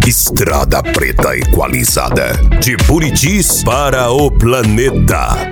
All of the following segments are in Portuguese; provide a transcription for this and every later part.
Estrada Preta Equalizada, de Buritis para o planeta.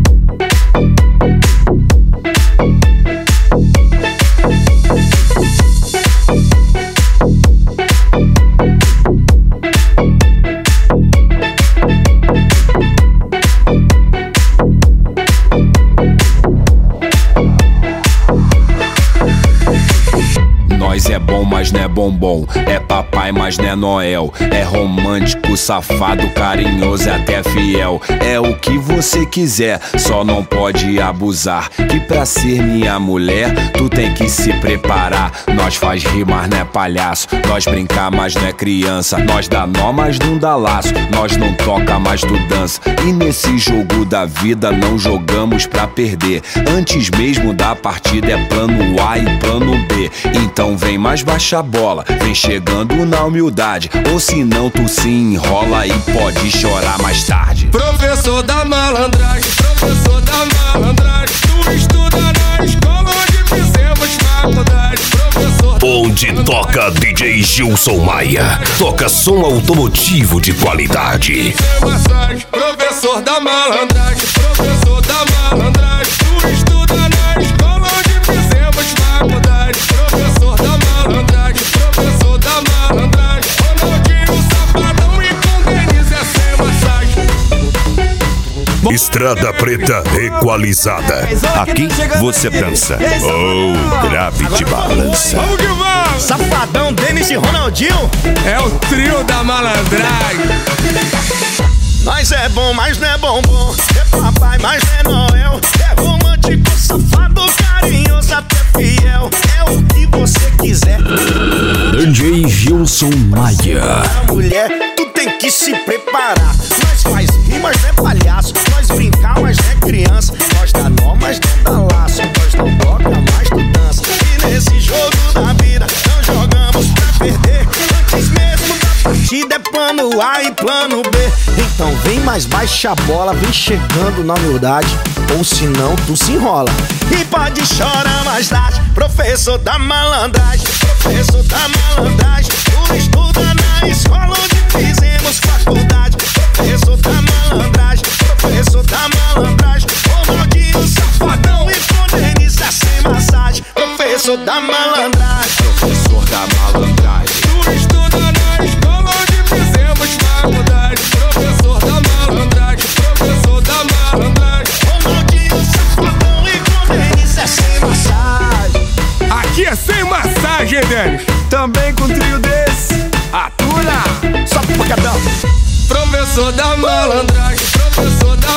Nós é bom, mas não é bombom. É papai, mas não é Noel. É romântico, safado, carinhoso e até fiel. É o que você quiser, só não pode abusar. Que pra ser minha mulher, tu tem que se preparar. Nós faz rir, mas não é palhaço. Nós brincar, mas não é criança. Nós dá nó, mas não dá laço. Nós não toca, mas tu dança. E nesse jogo da vida não jogamos pra perder. Antes mesmo da partida é plano A e plano B. Então vem mais baixa a bola, vem chegando na humildade. Ou senão tu se enrola e pode chorar mais tarde. Professor da malandragem, professor da malandragem. Tu estuda na escola onde fizemos faculdade. Professor onde toca DJ Gilson Maia, toca som automotivo de qualidade. Professor da malandragem, professor da malandragem. Tu estuda na escola onde fizemos faculdade. Professor da malandragem, professor da malandragem. Ronaldinho, Safadão e com Denise é sem massagem. Estrada Preta Equalizada. Aqui você dança ou grave de balança. Vamos que vamos! Safadão, Denise e Ronaldinho é o trio da malandragem. Nós é bom, mas não é bombom. É papai, mas não é Noel. É romântico, safado, carinhoso, até fiel. É o que você quiser. DJ Gilson Maia. Mulher, tu tem que se preparar. Nós faz rir, mas não é palhaço. Nós brincar, mas não é criança. Nós dá nó, mas não dá laço. Nós não toca, mas tu dança. E nesse jogo da vida não jogamos pra perder. Antes mesmo da partida é plano A e plano B. Então vem mais baixa a bola, vem chegando na humildade. Ou senão tu se enrola e pode chorar mais tarde. Professor da malandragem, professor da malandragem. Tu estuda na escola onde fizemos faculdade. Professor da malandragem, professor da malandragem. Ronaldinho, Safadão e com Denise é sem massagem. Professor da malandragem, Professor da malandragem. Tu estuda na escola onde fizemos faculdade. Professor da malandragem, professor da malandragem. Ronaldinho, Safadão e com Denise é sem massagem. Aqui é sem massagem, Denis. Também com trio desse, atura. Só pro pancadão. Professor da malandragem, professor da